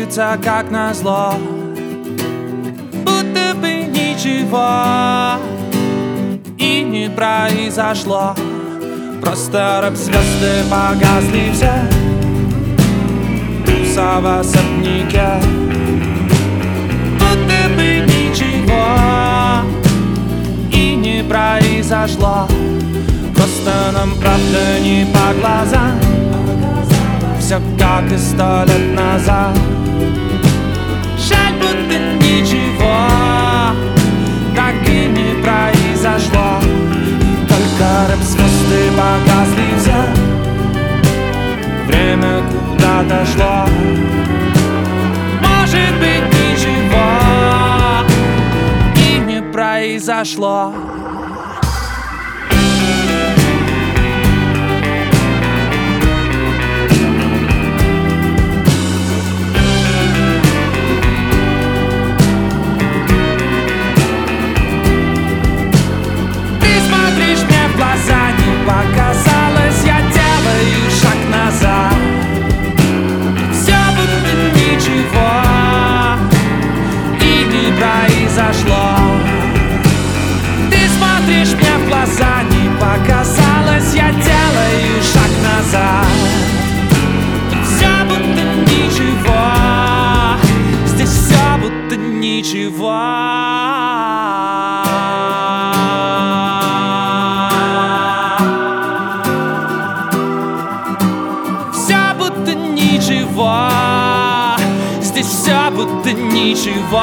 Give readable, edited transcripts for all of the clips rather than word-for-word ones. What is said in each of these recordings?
снится, как назло, будто бы ничего и не произошло. Просто рок-звезды погасли все в особняке, будто бы ничего и не произошло. Просто нам правда не по глазам, все как и 100 лет назад. Жаль, будто ничего так и не произошло. Только рэп-звезды погасли все, время куда-то шло. Может быть, ничего и не произошло. Глаза не показалось, я делаю шаг назад. Все будто ничего и не произошло. Ты смотришь мне в глаза, не показалось, я делаю шаг назад. Все будто ничего, здесь все будто ничего. Здесь все будто ничего.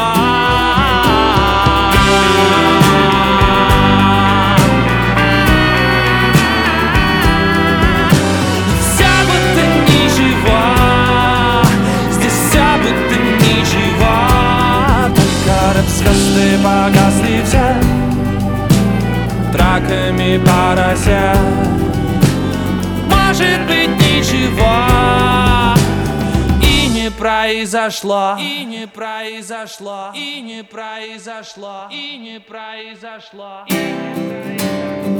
Все будто ничего. Здесь все будто ничего. Только рэп-звезды погасли все траками по росе. Может быть, ничего произошло, и не произошло, и не произошло, и не произошло, и не произошло.